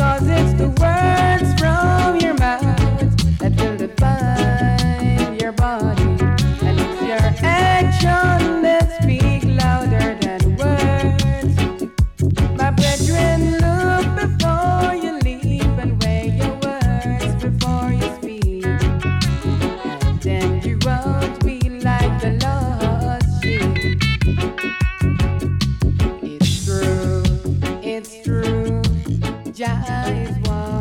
'cause it's the words from your mouth that will define your body, and it's your action that speak louder than words. My brethren, look before you leap and weigh your words before you speak, and then you won't be like the lost sheep. It's true, Jah is one.